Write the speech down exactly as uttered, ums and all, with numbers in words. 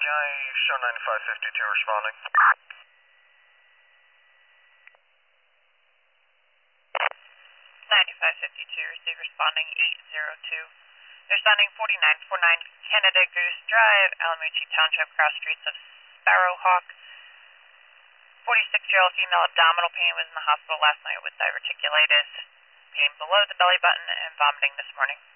J, show ninety-five fifty-two responding. ninety-five fifty-two, receive responding eight zero two. They're sounding forty-nine forty-nine Canada Goose Drive, Alamucci Township, cross streets of Sparrowhawk. forty-six-year-old female abdominal pain was in the hospital last night with diverticulitis, pain below the belly button, and vomiting this morning.